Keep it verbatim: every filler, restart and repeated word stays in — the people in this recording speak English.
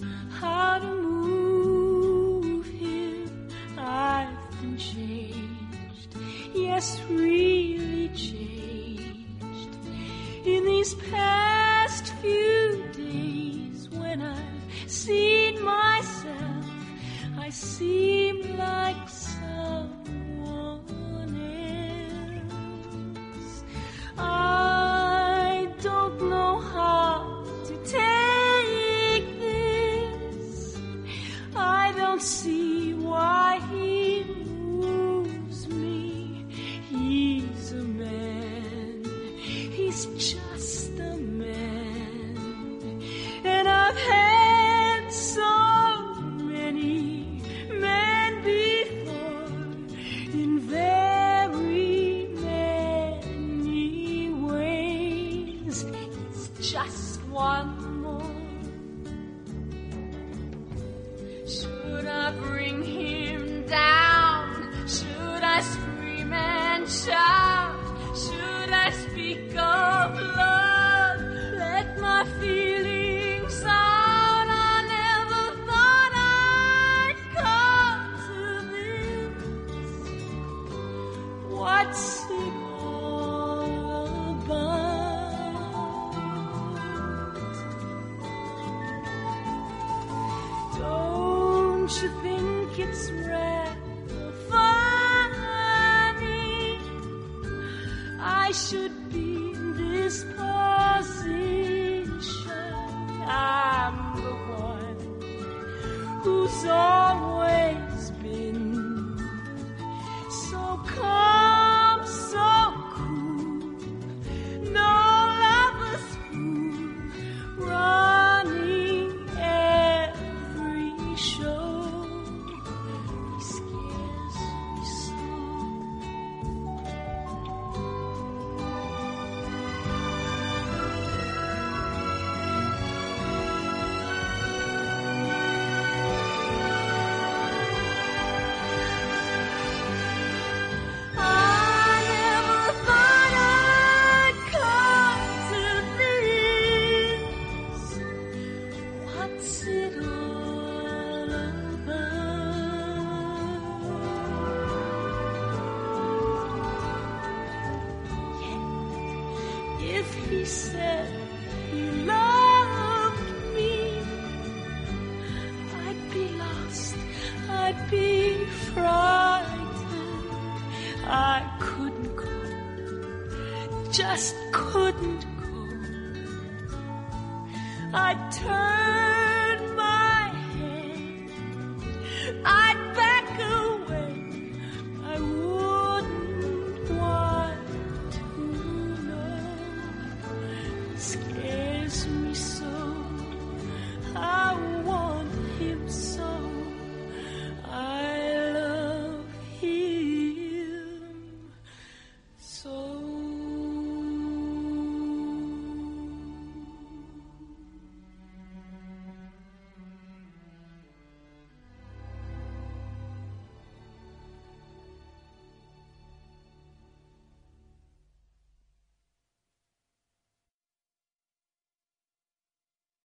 how to move him. I've been changed, yes, really changed. In these past few days, when I've seen myself, I seem like someone else. I don't know how to take this. I don't see why he moves me. He's a man. He's just a man. And I've had so many men before in very many ways. It's just one more. Should I bring him down? Should I scream and shout? Should I speak of love? Let my feelings out. I never thought I'd come to this. What's it all about? Don't you think it's rather funny? I should be in this position. I'm the one who's always been so calm, so cool. No lover's fool, running every show. He scares me so. I never thought I'd come to this. What's it all about? Yeah. If he said he loved me, I'd be lost, I'd be frightened. I couldn't go, just couldn't go. I'd turn